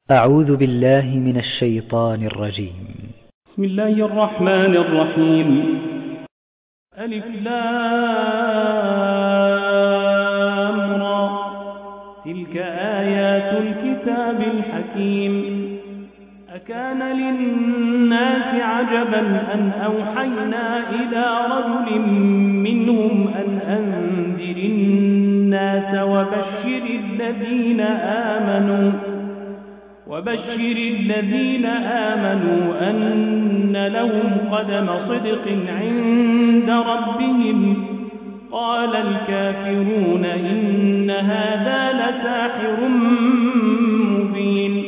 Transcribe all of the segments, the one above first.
أعوذ بالله من الشيطان الرجيم. بسم الله الرحمن الرحيم. ألف لام را، تلك آيات الكتاب الحكيم. أكان للناس عجبا أن أوحينا إلى رجل منهم أن أنذر الناس وبشر الذين آمنوا أن لهم قدم صدق عند ربهم. قال الكافرون إن هذا لساحر مبين.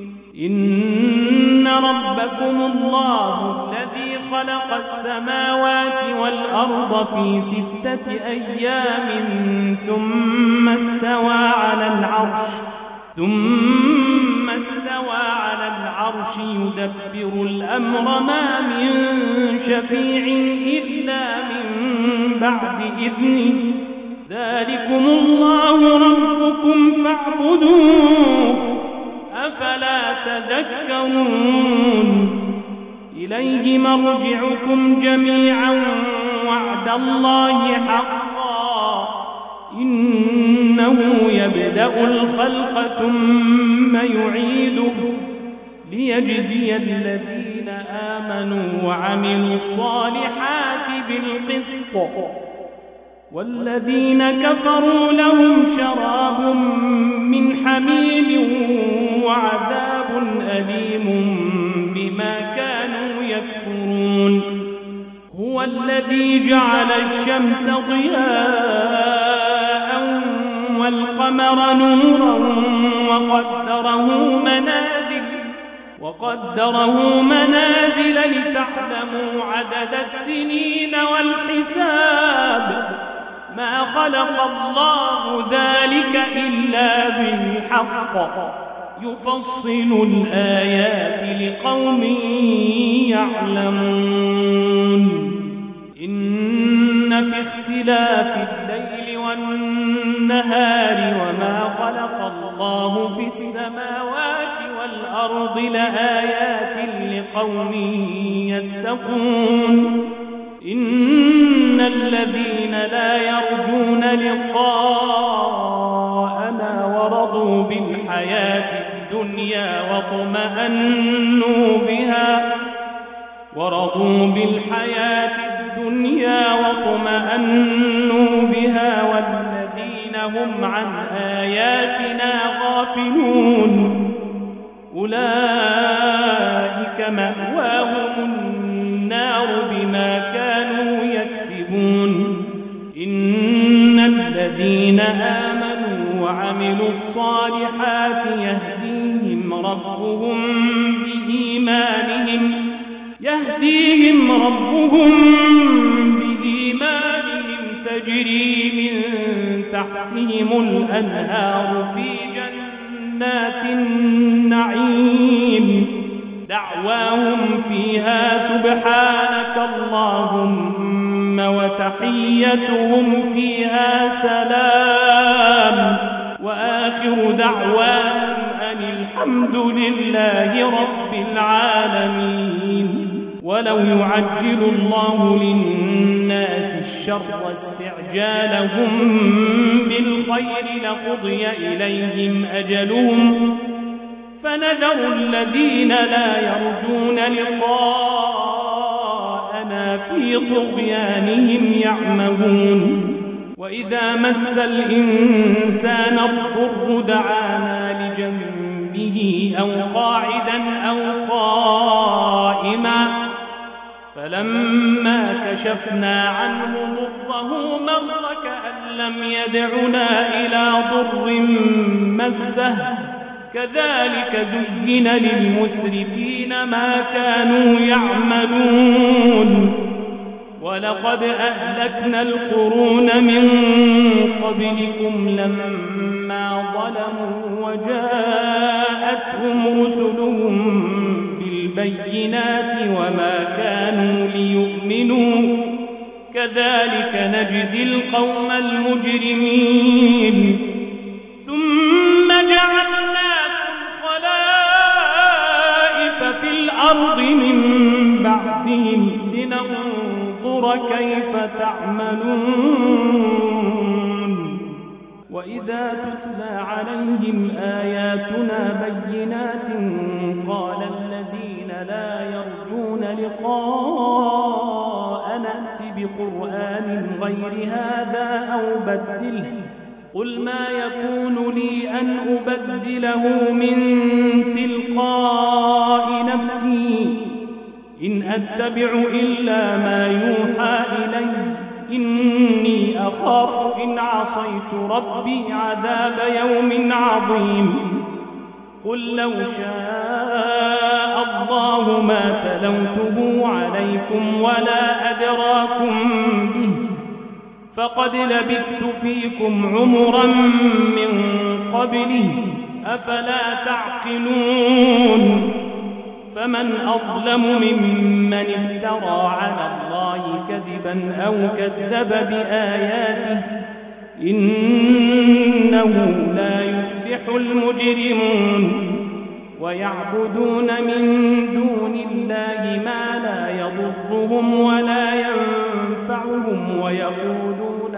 إن ربكم الله الذي خلق السماوات والأرض في 6 أيام ثم استوى على العرش يدبر الأمر ما من شفيع إلا من بعد إذنه. ذلكم الله ربكم فاعبدوه أفلا تذكرون. إليه مرجعكم جميعا وعد الله حقا إنه يبدأ الخلق ثم يعيده ليجزي الذين آمنوا وعملوا الصالحات بالقسط، والذين كفروا لهم شراب من حميم وعذاب أليم بما كانوا يكفرون. هو الذي جعل الشمس ضياء والقمر نورا وقدره منازل لتعلموا عدد السنين والحساب. ما خلق الله ذلك إلا بالحق يفصل الآيات لقوم يعلمون. إن في اختلاف الليل والنهار وما خلق الله في السماوات والأرض لآيات لقوم يتقون. إن الذين لا يرجون لقاءنا ورضوا بالحياة الدنيا واطمأنوا بها والذين هم عن آياتنا غافلون أولئك مأواهم النار بما كانوا يكسبون. إن الذين آمنوا وعملوا الصالحات يهديهم ربهم بإيمانهم تجري من تحتهم الأنهار في جنات النعيم. دعواهم فيها سبحانك اللهم وتحيتهم فيها سلام وآخر دعواهم أن الحمد لله رب العالمين. ولو يعجل الله للناس الشر استعجالهم بالخير لقضي إليهم أجلهم فنذر الذين لا يرجون لقاءنا في طغيانهم يعمهون. وإذا مس الإنسان الضر دعانا لجنبه أو قاعدا أو قائما فلما كشفنا عنه ضره مر كأن لم يدعنا إلى ضر مسه. كذلك زين للمسرفين ما كانوا يعملون. ولقد أهلكنا القرون من قبلكم لما ظلموا وجاءتهم رسلهم بالبينات وما كانوا ليؤمنوا. كذلك نجزي القوم المجرمين. ثم جعلناكم خلائف ربهم لننظر كيف تعملون وإذا تتلى عليهم آياتنا بينات قال الذين لا يرجون لقاء نأت بقرآن غير هذا أو بدله قل ما يكون لي أن أبدله من تلقاء نفسي إن أتبع إلا ما يوحى إلي إني أخاف إن عصيت ربي عذاب يوم عظيم قل لو شاء الله ما تلوته عليكم ولا أدراكم به فقد لبثت فيكم عمرا من قبله أفلا تعقلون فمن أظلم ممن افترى على الله كذبا أو كذب بآياته إنه لا يفلح المجرمون ويعبدون من دون الله ما لا يضرهم ولا ينفعهم ويقولون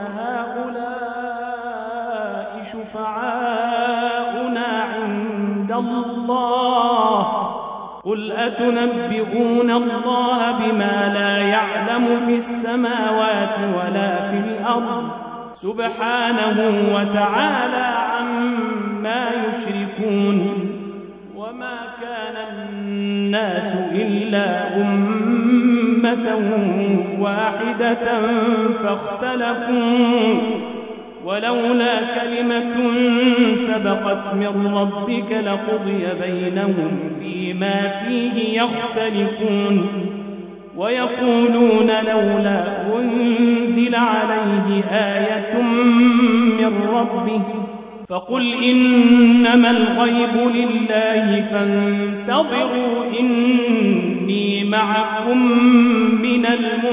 هؤلاء شفعاؤنا عند الله قل أتنبئون الله بما لا يعلم في السماوات ولا في الأرض سبحانه وتعالى عما يشركون وما كان الناس إلا أمة واحدة فاختلفوا ولولا كلمة سبقت من ربك لقضي بينهم فيما فيه يختلفون ويقولون لولا أنزل عليه آية من ربه فقل إنما الغيب لله فانتظروا إني معكم من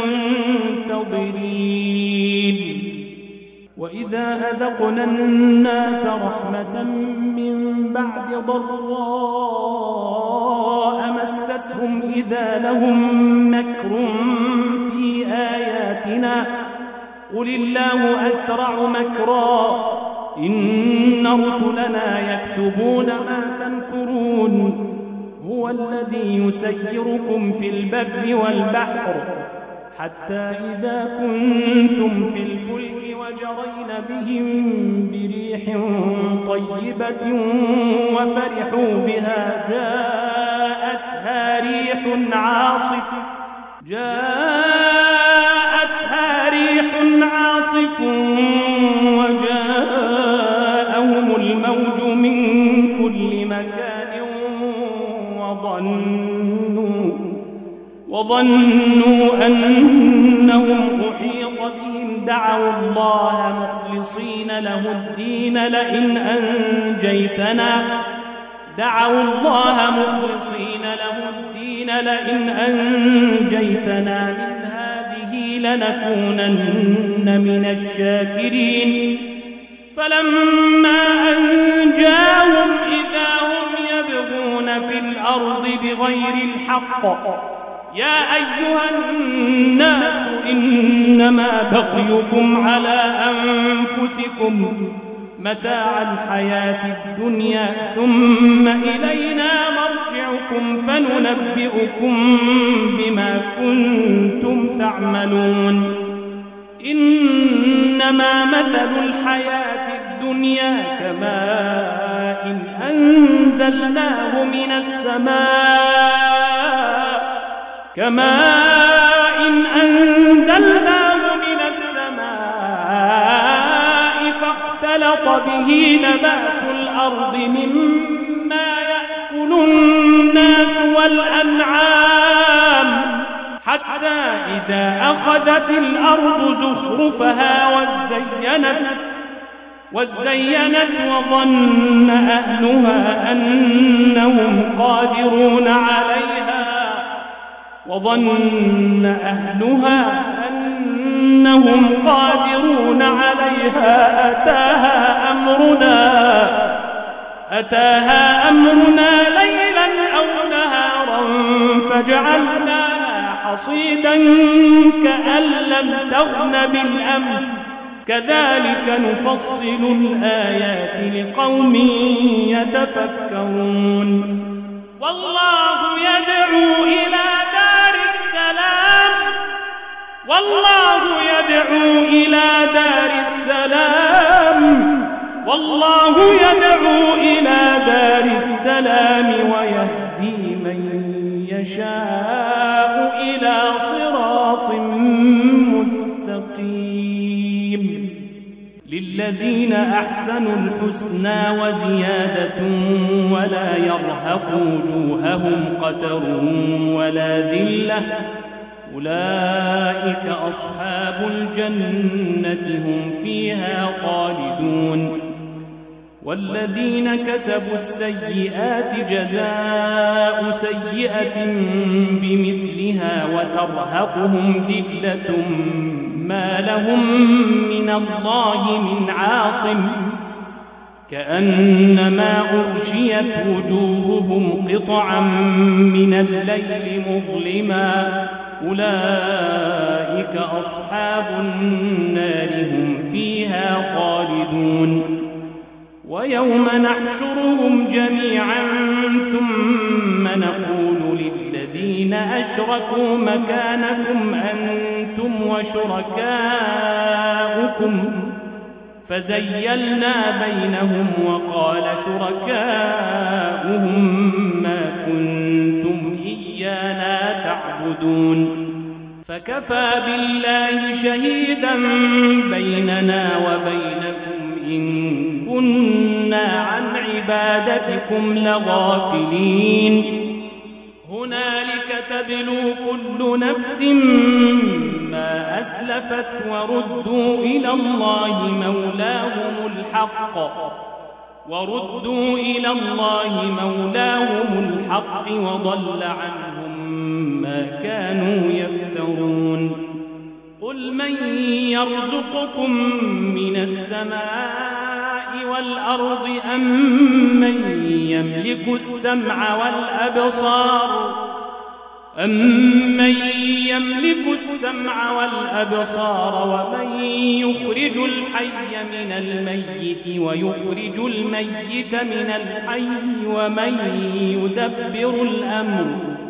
المنتظرين وإذا أذقنا الناس رحمة من بعد ضراء مستهم إذا لهم مكر في آياتنا قل الله أسرع مكرا إن رسلنا يكتبون ما تمكرون هو الذي يسيركم في البر والبحر حتى إذا كنتم في الفلك وجرين بهم بريح طيبة وفرحوا بها جاءتها ريح عاصف وجاءهم الموج من كل مكان وظنوا أنهم أحيط بهم دعوا الله مخلصين له الدين لئن أنجيتنا من هذه لنكونن من الشاكرين فلما أنجاهم إذا هم يبغون في الأرض بغير الحق يا أيها الناس إنما بغيكم على أنفسكم متاع الحياة الدنيا ثم إلينا مرجعكم فننبئكم بما كنتم تعملون إنما مثل الحياة الدنيا كماء أنزلناه من السماء فاختلط به نبات الأرض مما يأكل الناس والأنعام حتى إذا أخذت الأرض زخرفها وزينت وظن أهلها أنهم قادرون عليها أتاها أمرنا ليلا أو نهارا فجعلناها حصيدا كأن لم تغن بالأمس كذلك نفصل الآيات لقوم يتفكرون والله يدعو إلى دار السلام والله يدعو إلى دار السلام والله يدعو إلى دار السلام ويهدي من يشاء إلى صراط مستقيم للذين أحسنوا الحسنى وزيادة ولا يرهق وجوههم قتر ولا ذلة أولئك أصحاب الجنة هم فيها خالدون والذين كسبوا السيئات جزاء سيئة بمثلها وترهقهم ذلة ما لهم من الله من عاصم كأنما أغشيت وجوههم قطعا من الليل مظلما أولئك أصحاب النار هم فيها خالدون ويوم نحشرهم جميعا ثم نقول للذين أشركوا مكانكم أنتم وشركاؤكم فزيلنا بينهم وقال شركاؤهم ما كنتم إيانا تعبدون فكفى بالله شهيدا بيننا وبينكم إن كنا عن عبادتكم لغافلين هنالك تبلو كل نفس ما أسلفت وردوا إلى الله مولاهم الحق وضل عنهم ما كانوا يفترون قل من يرزقكم من السماء والأرض أم من يملك السمع والأبصار ومن يخرج الحي من الميت ويخرج الميت من الحي ومن يدبر الأمر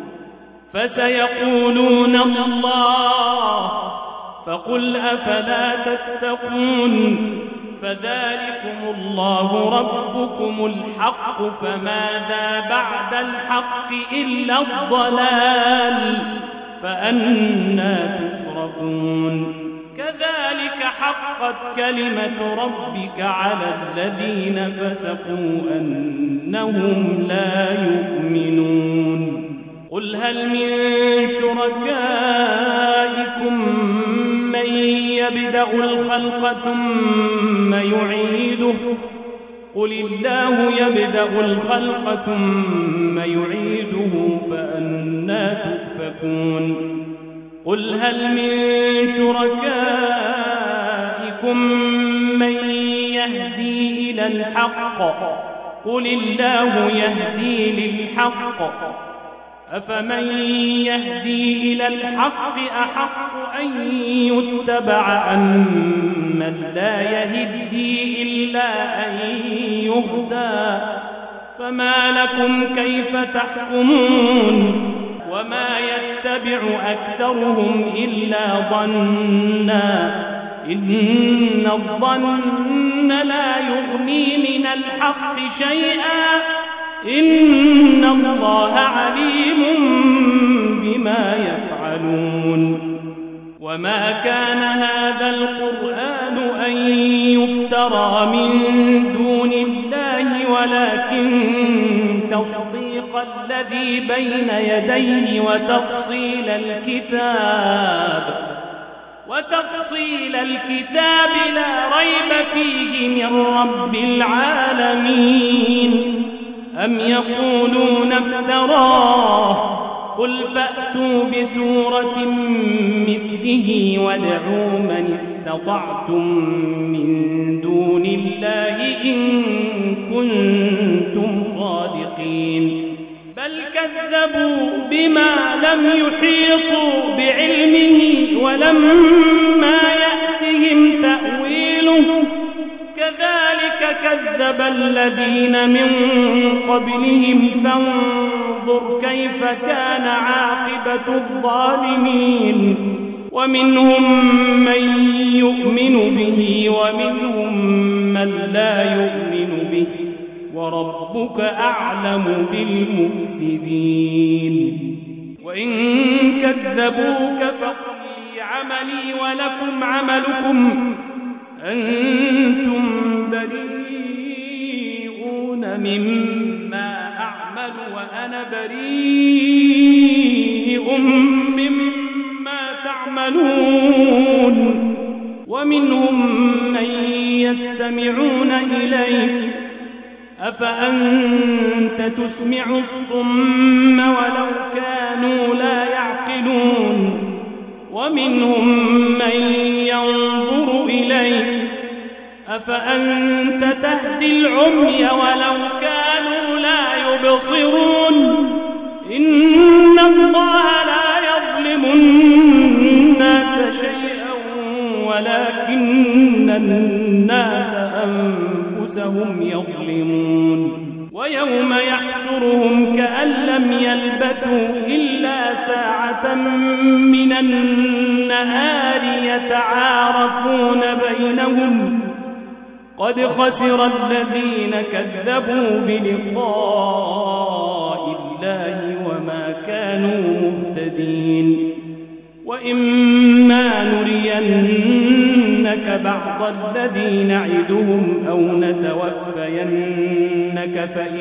فسيقولون الله فقل أفلا تتقون فذلكم الله ربكم الحق فماذا بعد الحق إلا الضلال فأنى تصرفون كذلك حقت كلمة ربك على الذين فسقوا أنهم لا يؤمنون قل هل من شركائكم من يبدأ الخلق ثم يعيده قل الله يبدأ الخلق ثم يعيده فأنى تؤفكون قل هل من شركائكم من يهدي إلى الحق قل الله يهدي للحق أفمن يهدي إلى الحق أحق أن يتبع أم من لا يهدي إلا أن يهدى فما لكم كيف تحكمون وما يتبع أكثرهم إلا ظنا إن الظن لا يغني من الحق شيئا إن الله عليم بما يفعلون وما كان هذا القرآن أن يفترى من دون الله ولكن تصديق الذي بين يديه وتفصيل الكتاب لا ريب فيه من رب العالمين أم يقولون افتراه قل فأتوا بسورة مثله وادعوا من استطعتم من دون الله إن كنتم صادقين بل كذبوا بما لم يحيطوا بعلمه ولما يأتهم تأويله كذلك كذب الذين من قبلهم فانظر كيف كان عاقبة الظالمين ومنهم من يؤمن به ومنهم من لا يؤمن به وربك أعلم بالمفسدين وإن كذبوك فقل لي عملي ولكم عملكم أنتم بريئون مما أعمل وأنا بريء مما تعملون ومنهم من يستمعون إليك أفأنت تسمع الصم ولو كانوا لا يعقلون ومنهم من ينظر إليك أفأنت تهدي العمي ولو كانوا لا يبصرون إن الله لا يظلم الناس شيئا ولكن الناس أنفسهم يظلمون ويوم يحشرهم كأن لم يلبثوا إلا ساعة من النهار يتعارفون بينهم قد خسر الذين كذبوا بلقاء الله وما كانوا مهتدين وإما نرينك بعض الذي نعدهم أو نتوفينك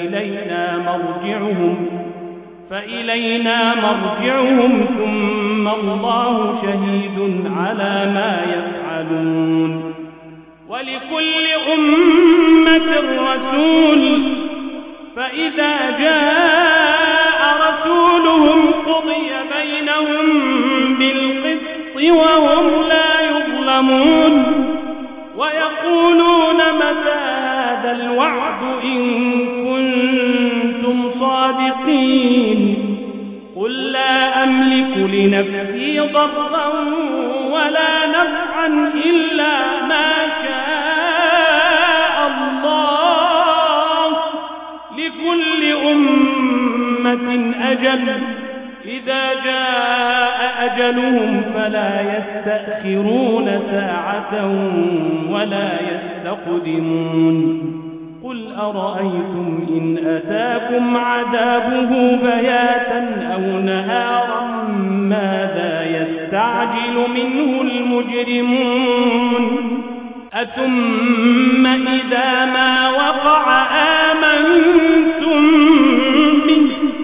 فإلينا مرجعهم ثم الله شهيد على ما يفعلون ولكل أمة رسول فإذا جاء رسولهم قضي بينهم بالقسط وهم لا يظلمون ويقولون متى هذا الوعد إن كنتم صادقين قل لا أملك لنفسي ضرا ولا نفعا إلا ما شاء الله لكل أمة أجل إذا جاء أجلهم فلا يستأخرون ساعة ولا يستقدمون قل أرأيتم إن أتاكم عذابه بياتا أو نهارا ماذا يستعجل منه المجرمون أثم إذا ما وقع آمنتم به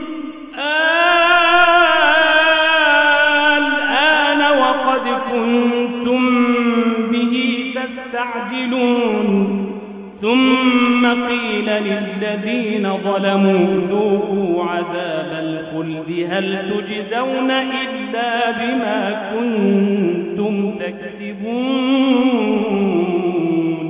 الآن وقد كنتم به تستعجلون ثم قيل للذين ظلموا ذوقوا عذاب الخلد هل تجزون إلا بما كنتم تكسبون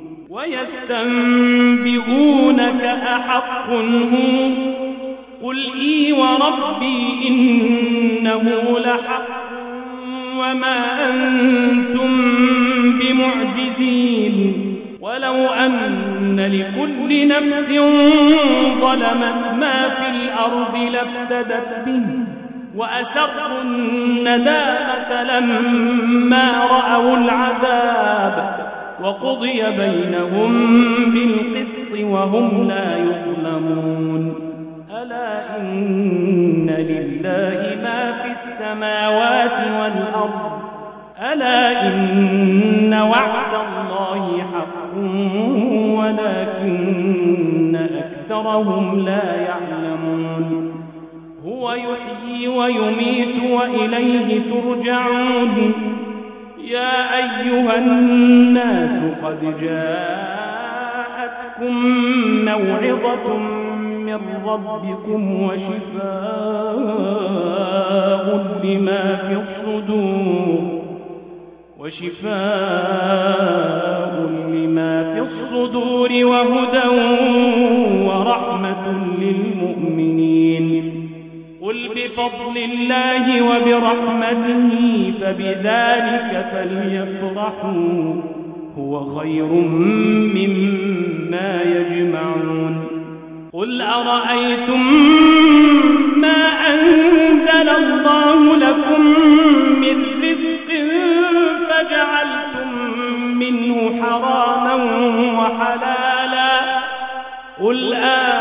ويستنبئونك أحق هو قل إي وربي إنه لحق وما أنتم بمعجزين ولو أن لكل نفس ظلمت ما في الأرض لافتدت به وأسروا الندامة لما رأوا العذاب وقضي بينهم بالقسط وهم لا يظلمون ألا إن لله ما في السماوات والأرض ألا إن وعد الله حق ولكن أكثرهم لا يعلمون هو يحيي ويميت وإليه ترجعون يا أيها الناس قد جاءتكم موعظة من ربكم وشفاء لما في الصدور وهدى ورحمة للمؤمنين قل بفضل الله وبرحمته فبذلك فليفرحوا هو خير مما يجمعون قل أرأيتم ما أنزل الله لكم من رزق فجعلتم منه حراما وحلالا قل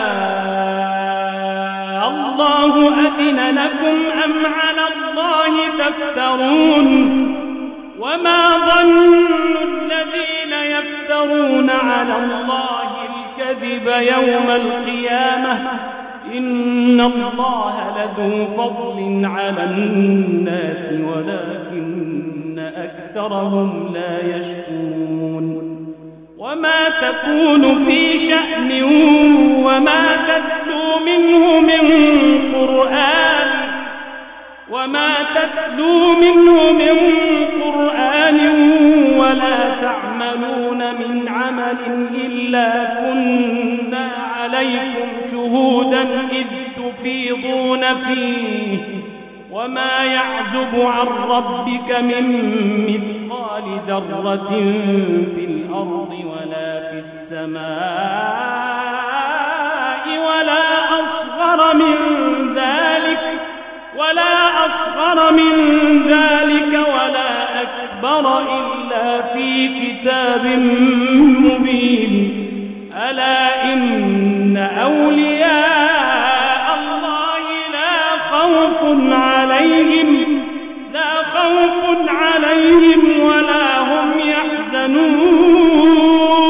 الله أذن لكم أم على الله تفترون وما ظن الذين يفترون على الله الكذب يوم القيامة إن الله لذو فضل على الناس ولكن أكثرهم لا يشكرون وما تكون في شأن وما تتلو منه من قرآن ولا تعملون من عمل إلا كنا عليكم شهودا إذ تفيضون فيه وما يعزب عن ربك من مثقال ذرة في الأرض ولا في السماء ولا أصغر من ذلك ولا أكبر إلا في كتاب مبين ألا إن أولياء الله لا خوف عليهم ولا هم يحزنون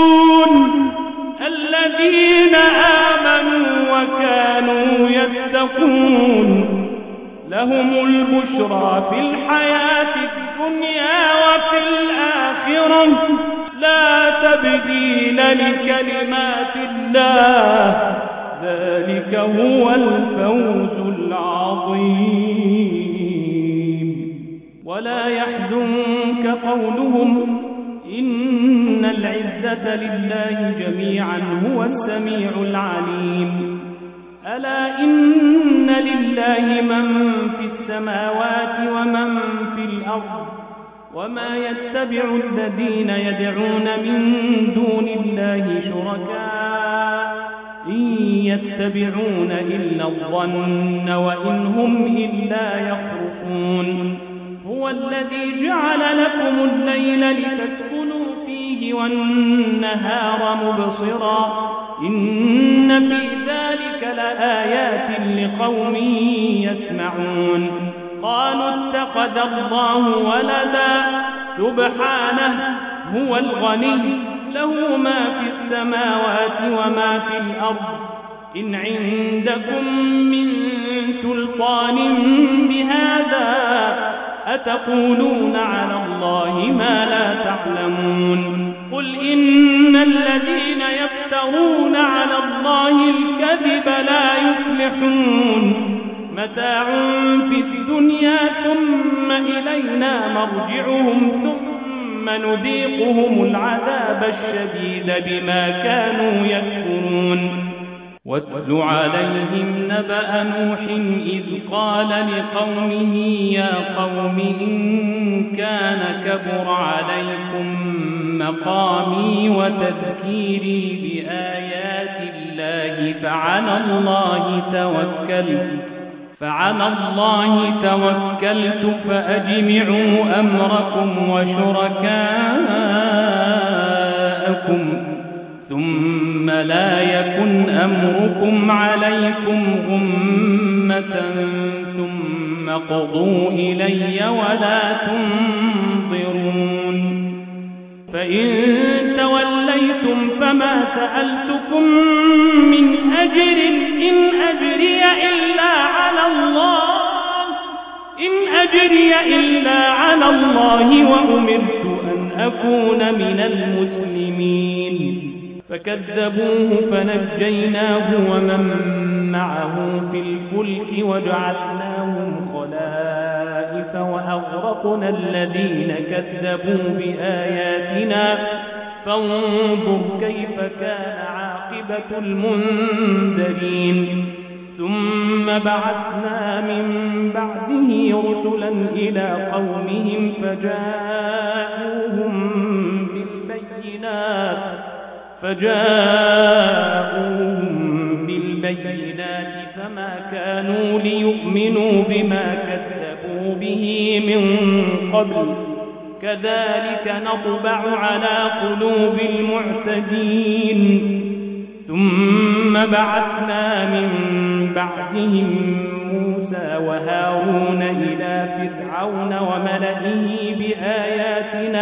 الذين آمنوا وكانوا يتقون لهم البشرى في الحياة الدنيا وفي الآخرة لا تبديل لكلمات الله ذلك هو الفوز العظيم ولا يحزنك قولهم إن العزة لله جميعا هو السميع العليم ألا إن لله من في السماوات ومن في الأرض وما يتبع الذين يدعون من دون الله شركاء إن يتبعون إلا الظن وإن هم إلا يخرصون هو الذي جعل لكم الليل لتسكنوا فيه والنهار مبصرا إن في ذلك لآيات لقوم يسمعون قالوا اتخذ الله ولدا سبحانه هو الغني له ما في السماوات وما في الأرض إن عندكم من سلطان بهذا أتقولون على الله ما لا تعلمون قل إن الذين يفترون على الله الكذب لا يفلحون متاع في الدنيا ثم إلينا مرجعهم ثم نذيقهم العذاب الشديد بما كانوا يكفرون واتل عليهم نبأ نوح إذ قال لقومه يا قوم إن كان كبر عليكم مقامي وتذكيري بآيات الله فعلى الله توكلت فأجمعوا أمركم وشركاءكم ثم لا يكن أمركم عليكم غمة ثم قضوا إلي ولا تنظرون فإن توليتم فما سألتكم من أجر إن أجري إلا على الله وأمرت أن أكون من المسلمين فكذبوه فنجيناه ومن معه في الفلك وجعلناهم خلائف وأغرقنا الذين كذبوا بآياتنا فانظر كيف كان عاقبة المنذرين ثم بعثنا من بعده رسلا إلى قومهم فجاءوهم بالبينات فما كانوا ليؤمنوا بما كذبوا به من قبل كذلك نطبع على قلوب المعتدين ثم بعثنا من بعدهم موسى وهارون إلى فرعون وملئه بآياتنا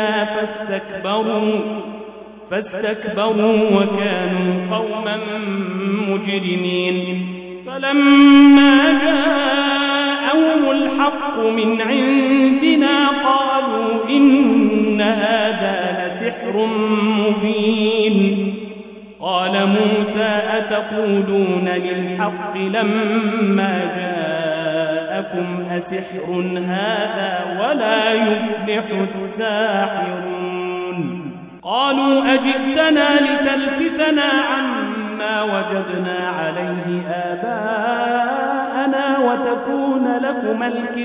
فاستكبروا وكانوا قوما مجرمين فلما جاءهم الحق من عندنا قالوا إن هذا لسحر مبين قال موسى أتقولون للحق لما جاءكم أسحر هذا ولا يفلح الساحرون قالوا أجئتنا لتلفتنا عما وجدنا عليه آباءنا وتكون لكما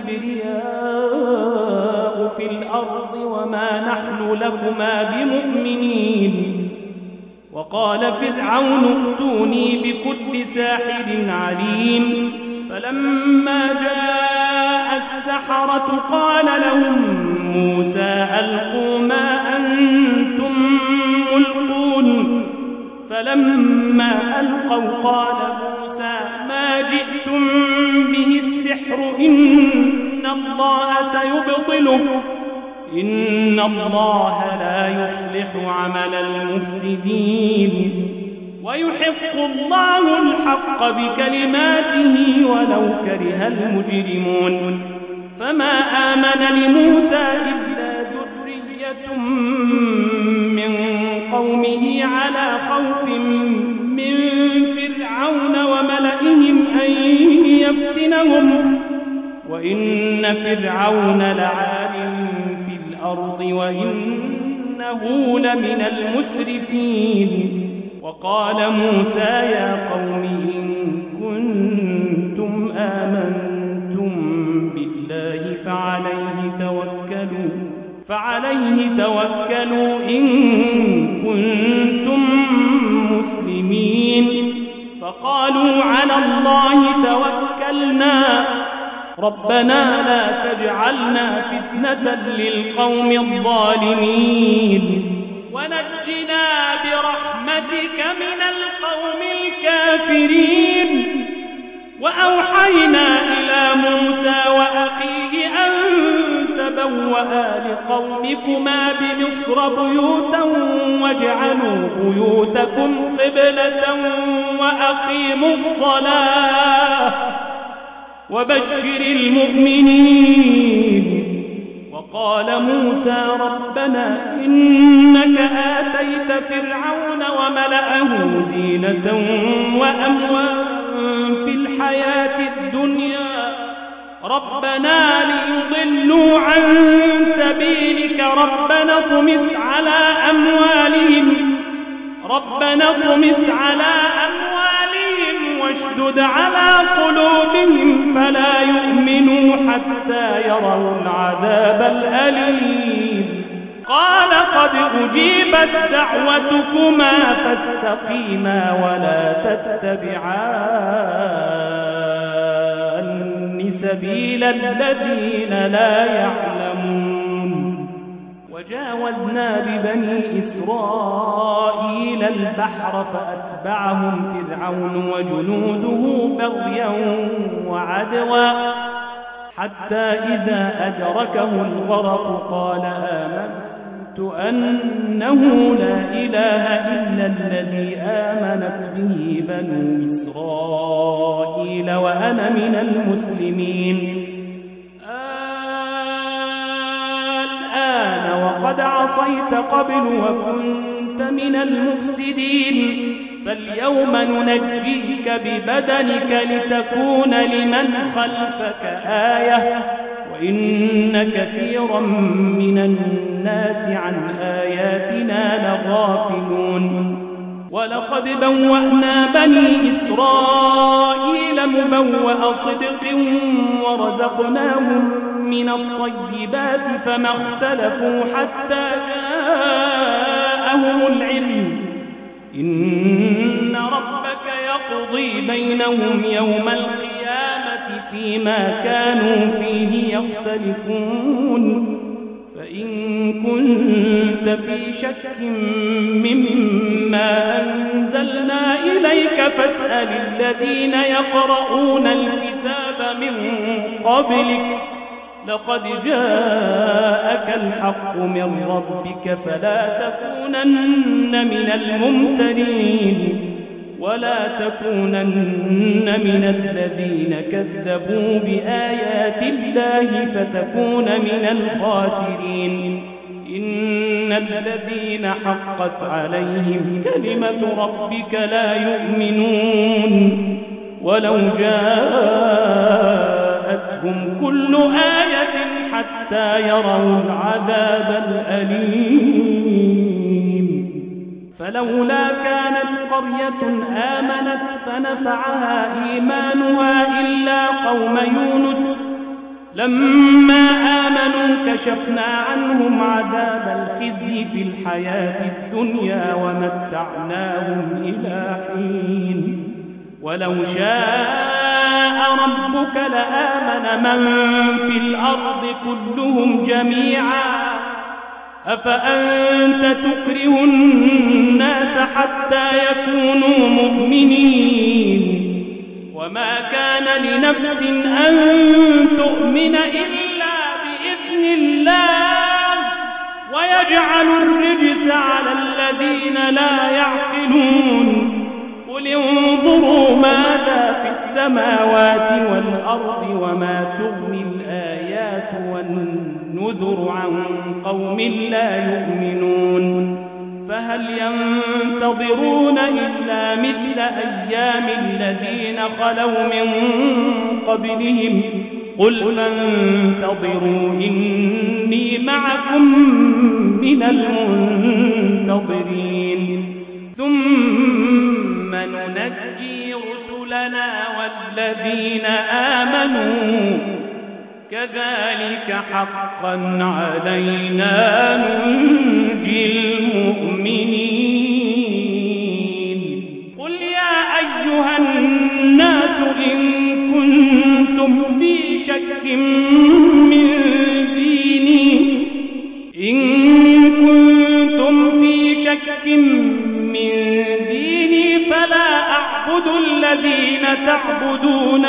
الكبرياء في الأرض وما نحن لكما بمؤمنين وقال فرعون ائتوني بكل ساحر عليم فلما جاء السحرة قال لهم موسى ألقوا ما أنتم ملقون فلما ألقوا قال موسى ما جئتم به السحر إن الله سيبطله إن الله لا يصلح عمل المفسدين ويحق الله الحق بكلماته ولو كره المجرمون فما آمن لموسى إلا ذرية من قومه على خوف من فرعون وملئهم أن يفتنهم وإن فرعون لعال في الأرض وإنه لمن المسرفين وقال موسى يا قوم إن كنتم آمنتم بالله فعليه توكلوا إن كنتم مسلمين فقالوا على الله توكلنا ربنا لا تجعلنا فتنة للقوم الظالمين ونجنا برحمتك من القوم الكافرين وأوحينا إلى موسى وأخيه أن تبوأ لقومكما بمصر بيوتا واجعلوا بيوتكم قبلة وأقيموا الصلاة وبشر المؤمنين وقال موسى ربنا إنك آتيت فرعون وملأه زينة وأموالا في الحياة الدنيا ربنا ليضلوا عن سبيلك ربنا اطمس على أموالهم واشدد على قلوبهم فلا يؤمنوا حتى يروا العذاب الأليم قال قد أجيبت دعوتكما فاستقيما ولا تتبعان سبيل الذين لا يعلمون وجاوزنا ببني إسرائيل البحر فأتبعهم فرعون وجنوده بغيا وعدوا حتى إذا أدركه الغرق قال آمنت أنه لا إله إلا الذي آمنت به بنو إسرائيل وأنا من المسلمين الآن وقد عصيت قبل وكنت من المفسدين فاليوم ننجيك ببدنك لتكون لمن خلفك آية وإن كثيرا من الناس عن آياتنا لغافلون ولقد بوأنا بني إسرائيل مبوأ وصدق ورزقناهم من الطيبات فما اختلفوا حتى جاءهم العلم إن ربك يقضي بينهم يوم القيامة فيما كانوا فيه يختلفون فإن كنت في شك مما أنزلنا إليك فاسأل الذين يقرؤون الكتاب من قبلك لقد جاءك الحق من ربك فلا تكونن من الممترين ولا تكونن من الذين كذبوا بآيات الله فتكون من الخاسرين إن الذين حقت عليهم كلمة ربك لا يؤمنون ولو جاءتهم كل آية حتى يروا العذاب الأليم فلولا كانت قرية آمنت فنفعها إيمانها إلا قوم يونس لما آمنوا كشفنا عنهم عذاب الخزي في الحياة الدنيا ومتعناهم إلى حين ولو شاء ربك لآمن من في الأرض كلهم جميعا أفأنت تكره الناس حتى يكونوا مؤمنين وما كان لنفس أن تؤمن إلا بإذن الله ويجعل الرجس على الذين لا يعقلون قل انظروا ماذا في السماوات والأرض وما تغني الآيات والنذر عن قوم لا يؤمنون فهل ينتظرون إلا مثل أيام الذين خلوا من قبلهم قل فانتظروا إني معكم من المنتظرين ثم ننجي رسلنا والذين آمنوا كذلك حقا علينا ننجي المؤمنين قل يا أيها الناس إن كنتم في شك من ديني فلا أعبد الذين تعبدون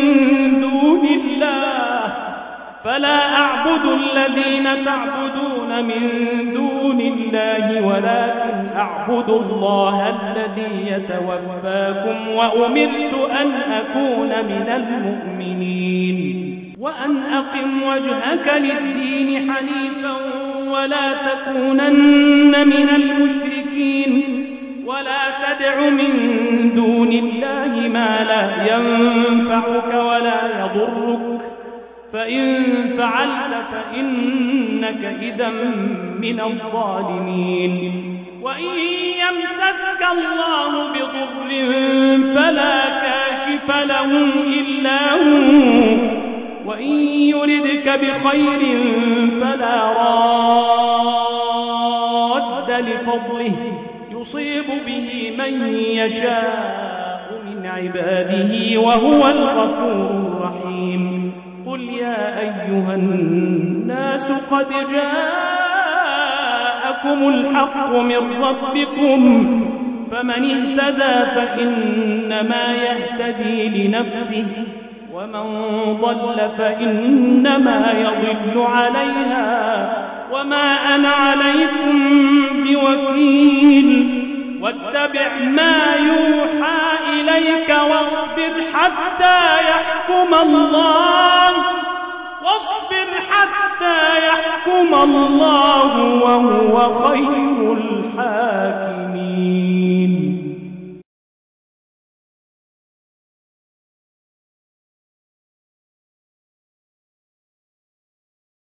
من دون الله ولكن أعبد الله الذي يتوفاكم وأمرت أن أكون من المؤمنين وأن أقم وجهك للدين حنيفا ولا تكونن من المشركين ولا تدع من دون الله ما لا ينفعك ولا يضرك فإن فعلت فإنك إذا من الظالمين وإن يمسسك الله بضر فلا كاشف له إلا هو وإن يردك بخير فلا راد لفضله يصيب به من يشاء من عباده وهو الغفور الرحيم قل يا أيها الناس قد جاءكم الحق من ربكم فمن اهتدى فإنما يهتدي لنفسه ومن ضل فإنما يضل عليها وما أنا عليكم بوكيل واتبع ما يوحى إليك واصبر حتى يحكم الله وهو خير الحاكمين